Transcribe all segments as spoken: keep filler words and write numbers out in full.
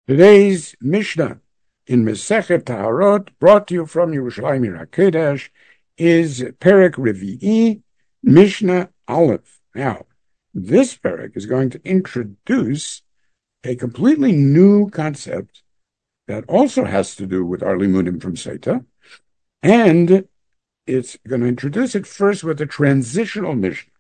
Today's Mishnah in Masechet Taharot, brought to you from Yerushalayim Ir HaKodesh, is Perek Revi'i, Mishnah Aleph. Now, this Perek is going to introduce a completely new concept that also has to do with our limudim from Seita, and it's going to introduce it first with a transitional Mishnah.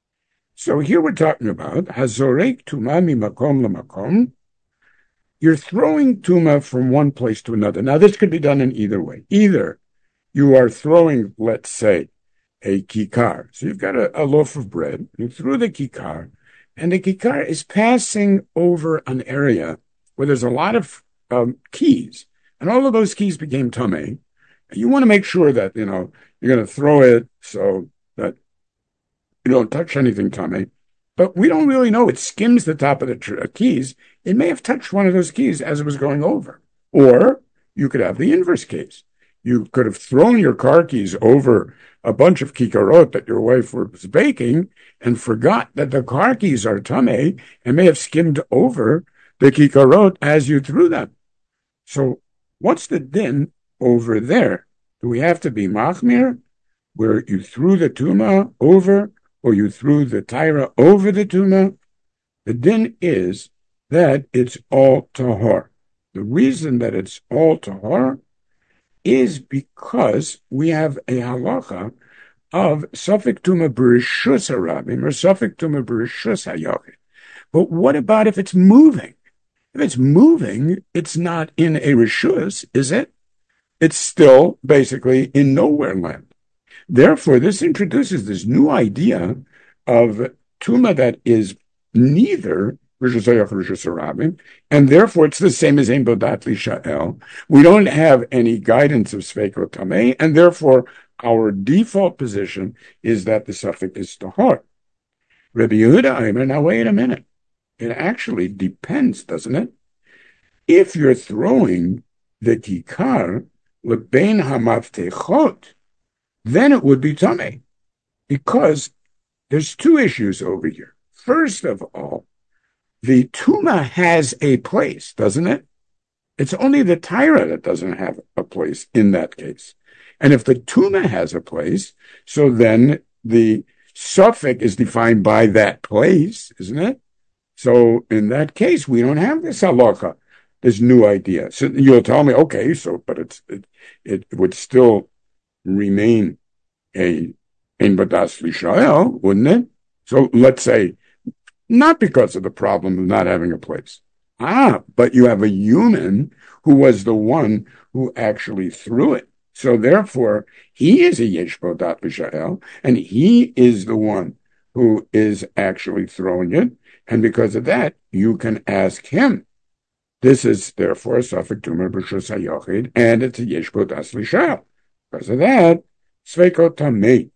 So here we're talking about Hazorek Tumah Mimakom Lamakom. You're throwing Tumah from one place to another. Now, this could be done in either way. Either you are throwing, let's say, a kikar. So you've got a, a loaf of bread, you threw the kikar, and the kikar is passing over an area where there's a lot of um, keys, and all of those keys became tamei. You want to make sure that, you know, you're going to throw it so that you don't touch anything tamei. But we don't really know. It skims the top of the tr- keys. It may have touched one of those keys as it was going over. Or you could have the inverse case. You could have thrown your car keys over a bunch of kikarot that your wife was baking and forgot that the car keys are tamei and may have skimmed over the kikarot as you threw them. So what's the din over there? Do we have to be machmir, where you threw the tumah over, or you threw the taira over the tumah? The din is that it's all tahor. The reason that it's all tahor is because we have a halacha of safek tumah b'rishus harabim or safek tumah b'rishus hayachid. But what about if it's moving? If it's moving, it's not in a rishus, is it? It's still basically in nowhere land. Therefore, this introduces this new idea of tumah that is neither rishus hayachid or rishus harabim, and therefore it's the same as ein bodat lisha'el. We don't have any guidance of sveikot tamei, and therefore our default position is that the suffix is tahor. Rabbi Yehuda Aimer, now wait a minute. It actually depends, doesn't it? If you're throwing the kikar lebein hamaftechot, then it would be tamei, because there's two issues over here. First of all, the tumah has a place, doesn't it? It's only the taira that doesn't have a place in that case. And if the tumah has a place, so then the suffix is defined by that place, isn't it? So in that case, we don't have this halacha, this new idea. So you'll tell me, okay, so but it's it, it would still remain a ein bodat lisha'el, wouldn't it? So let's say, not because of the problem of not having a place. Ah, but you have a human who was the one who actually threw it. So therefore, he is a yesh bodat lisha'el, and he is the one who is actually throwing it. And because of that, you can ask him. This is therefore a safek tumah b'rishus hayachid, and it's a yesh bodat lisha'el. Because of that, sveikot tamei.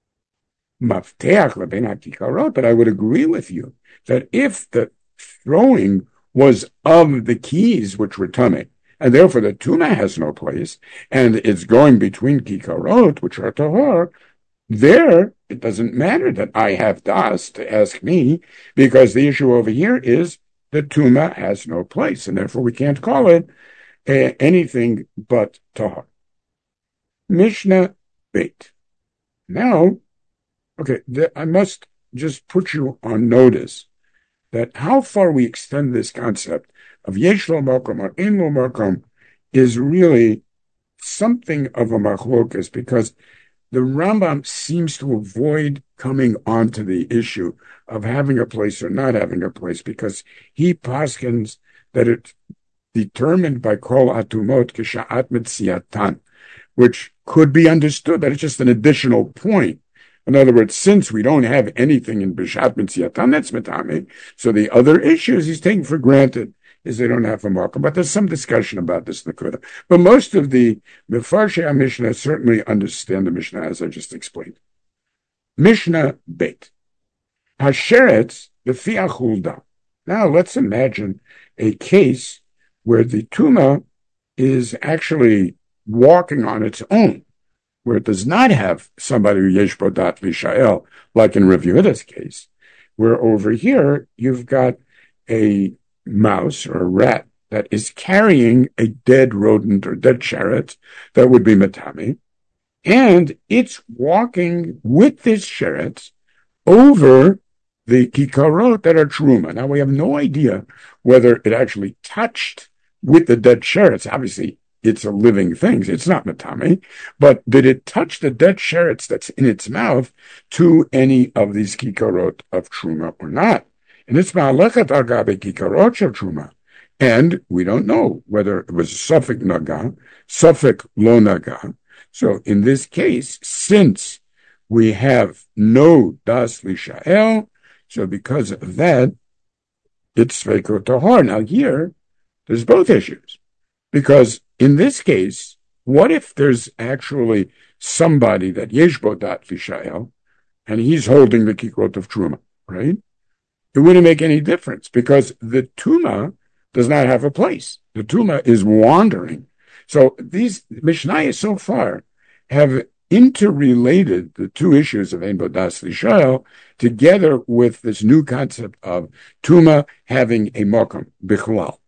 Mafteach lebein hakikarot, but I would agree with you that if the throwing was of the keys which were tamei, and therefore the tumah has no place, and it's going between kikarot, which are tahor, there it doesn't matter that I have das to ask me, because the issue over here is the tumah has no place, and therefore we can't call it uh, anything but tahor. Mishnah Beit. Now, okay, th- I must just put you on notice that how far we extend this concept of yesh lo makom or ein lo makom is really something of a machlokas, because the Rambam seems to avoid coming onto the issue of having a place or not having a place, because he paskins that it's determined by kol atumot k'sha'at mitziatan, which could be understood that it's just an additional point. In other words, since we don't have anything in B'shat Mitziatan, that's Mitame, so the other issues he's taking for granted is they don't have a marker. But there's some discussion about this in the Kudah. But most of the Mefarshei Mishnah certainly understand the Mishnah as I just explained. Mishnah Beit. Hasheretz B'fi Achulda. Now let's imagine a case where the Tumah is actually walking on its own, where it does not have somebody who yesh bodat lisha'el, like in Rav Yehuda's case, where over here you've got a mouse or a rat that is carrying a dead rodent or dead sheretz that would be metame, and it's walking with this sheretz over the kikarot that are truma. Now, we have no idea whether it actually touched with the dead sheretz. Obviously, it's a living thing. It's not metame, but did it touch the dead sheretz that's in its mouth to any of these kikarot of truma or not? And it's ma'alechet agabe kikarot of truma. And we don't know whether it was suffik naga, suffik lo naga. So in this case, since we have no das lishael, so because of that, it's sveiko tahor. Now here, there's both issues. Because in this case, what if there's actually somebody that yeshbo dat lishael, and he's holding the kikrot of truma, right? It wouldn't make any difference because the tuma does not have a place. The tuma is wandering. So these Mishnayos so far have interrelated the two issues of Ein Bodas Lishael together with this new concept of tuma having a mokum, bichlal.